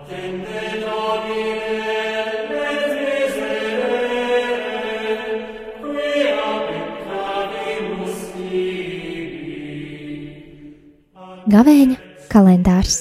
Gavēņa kalendārs.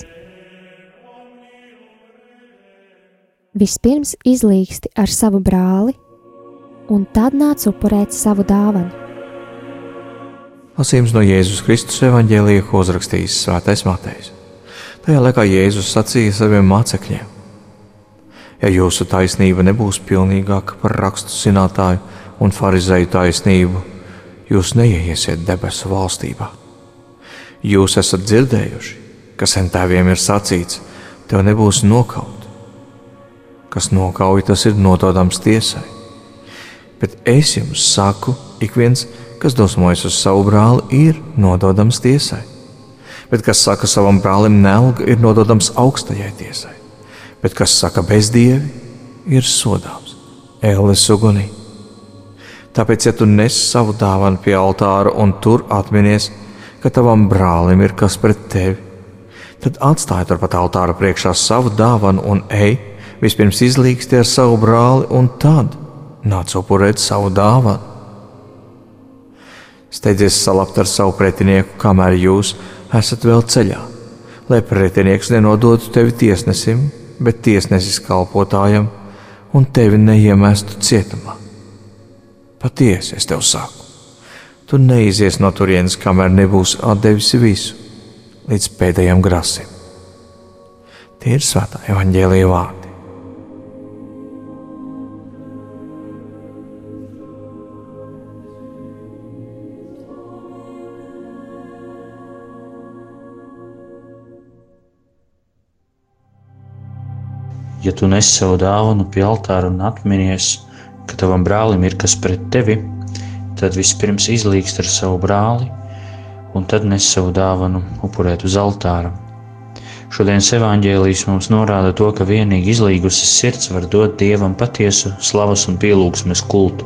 Vispirms izlīgsti ar savu brāli, un tad nāc upurēt savu dāvanu. Lasījums no Jēzus Kristus evaņģēlija, ko uzrakstījis Svētais Matejs. Tajā laikā Jēzus sacīja saviem mācekļiem: ja jūsu taisnība nebūs pilnīgāka par rakstu zinātāju un farizēju taisnību, jūs neieiesiet debesu valstībā. Jūs esat dzirdējuši, ka sen tēviem ir sacīts: tev nebūs nokaut. Kas nokauj, tas ir nododams tiesai. Bet es jums saku, ik viens, kas dosmojas uz savu brāli, ir nododams tiesai. Bet kas saka savam brālim nelga, ir nododams augstajai tiesai. Bet kas saka bezdievi, ir sodāms ēles ugunī. Tāpēc, ja tu nes savu dāvanu pie altāra un tur atminies, ka tavam brālim ir kas pret tevi, tad atstāj turpat altāra priekšā savu dāvanu un ej, vispirms izlīgsti ar savu brāli un tad nāc upurēt savu dāvanu. Steidzies salabt ar savu pretinieku, kamēr jūs esat vēl ceļā, lai pretinieks nenodotu tevi tiesnesim, bet tiesnesis kalpotājam un tevi neiemestu cietumā. Patiesi, es tev saku, tu neizies no turienes, kamēr nebūs atdevis visu, līdz pēdējam grasim. Tie ir Svētā evaņģēlija vārdi. Ja tu nes savu dāvanu pie altāra un atminies, ka tavam brālim ir kas pret tevi, tad vispirms izlīgst ar savu brāli, un tad nes savu dāvanu upurēt uz altāra. Šodienas evaņģēlijs mums norāda to, ka vienīgi izlīgusi sirds var dot Dievam patiesu slavas un pielūgsmes kultu.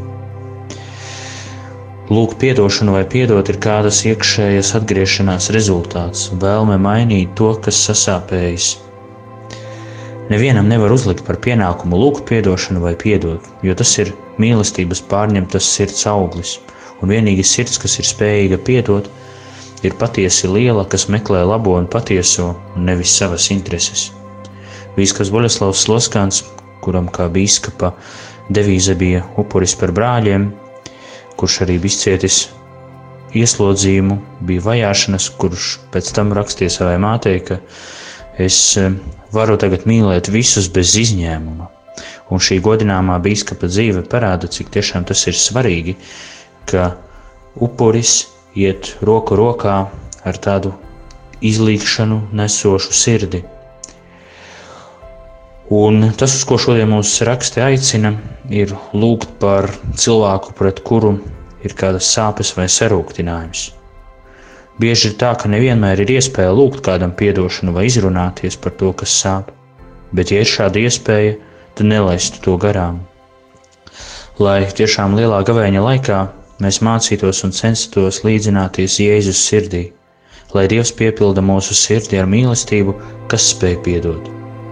Lūgt piedošanu vai piedot ir kādas iekšējas atgriešanās rezultāts, vēlme mainīt to, kas sasāpējis. Nevienam nevar uzlikt par pienākumu lūgt piedošanu vai piedot, jo tas ir mīlestības pārņemtas sirds auglis, un vienīgi sirds, kas ir spējīga piedot, ir patiesi liela, kas meklē labo un patieso, un nevis savas intereses. Bīskaps Boļeslavs Sloskans, kuram kā bīskapa devīze bija upuris par brāļiem, kurš arī bija izcietis ieslodzījumu, bija vajāšanas, kurš pēc tam rakstīja savai mātei, ka es varu tagad mīlēt visus bez izņēmuma. Un šī godināmā bīskapa dzīve parāda, cik tiešām tas ir svarīgi, ka upuris iet roku rokā ar tādu izlīgšanu nesošu sirdi. Un tas, uz ko šodien mūs raksti aicina, ir lūgt par cilvēku, pret kuru ir kādas sāpes vai sarūktinājums. Bieži ir tā, ka nevienmēr ir iespēja lūgt kādam piedošanu vai izrunāties par to, kas sāp, bet ja ir šāda iespēja, tad nelaistu to garām. Lai tiešām lielā gavēņa laikā mēs mācītos un censtos līdzināties Jēzus sirdī, lai Dievs piepilda mūsu sirdi ar mīlestību, kas spēj piedot.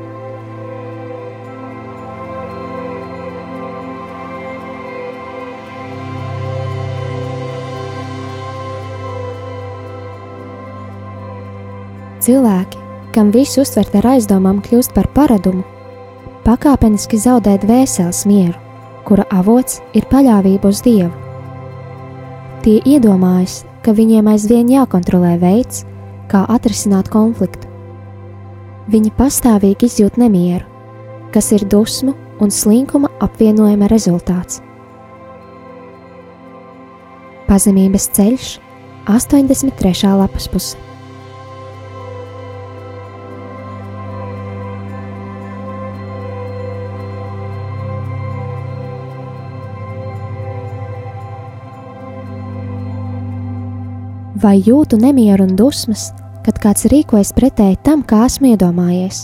Cilvēki, kam visu uztvert ar aizdomām, kļūst par paradumu, pakāpeniski zaudē dvēseles mieru, kura avots ir paļāvība uz Dievu. Tie iedomājas, ka viņiem aizvien jākontrolē veids, kā atrisināt konfliktu. Viņi pastāvīgi izjūt nemieru, kas ir dusmu un slinkuma apvienojuma rezultāts. Pazemības ceļš, 83. lapas puse. Vai jūtu nemieru un dusmas, kad kāds rīkojas pretēji tam, kā esmu iedomājies?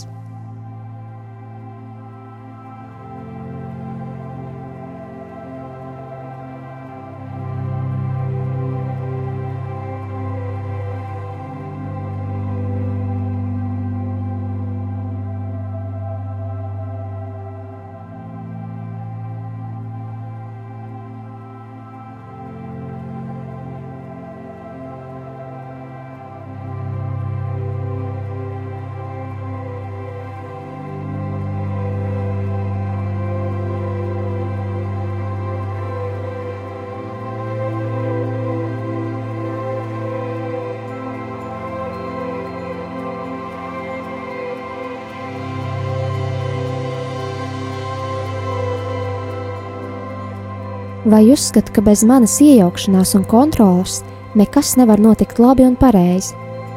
Vai uzskati, ka bez manas iejaukšanās un kontroles nekas nevar notikt labi un pareizi?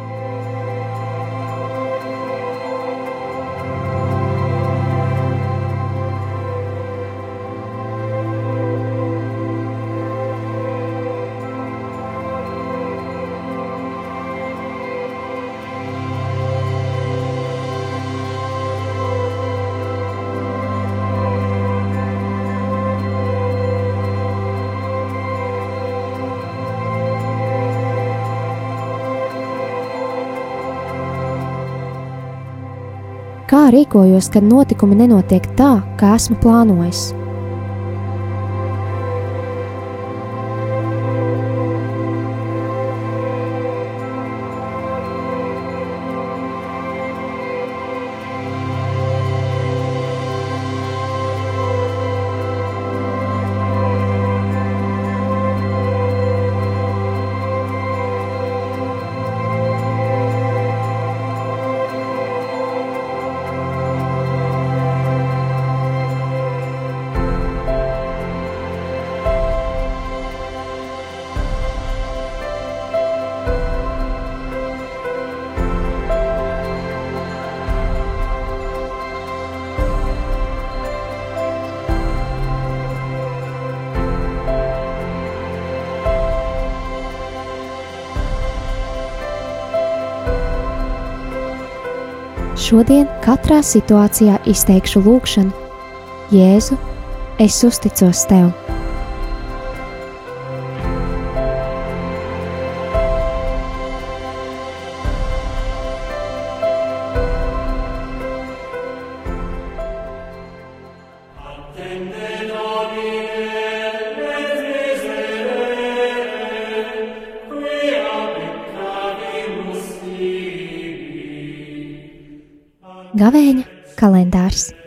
Kā rīkojos, kad notikumi nenotiek tā, kā esmu plānojis? Šodien katrā situācijā izteikšu lūgšanu: Jēzu, es uzticos Tev. Gavēņa kalendārs.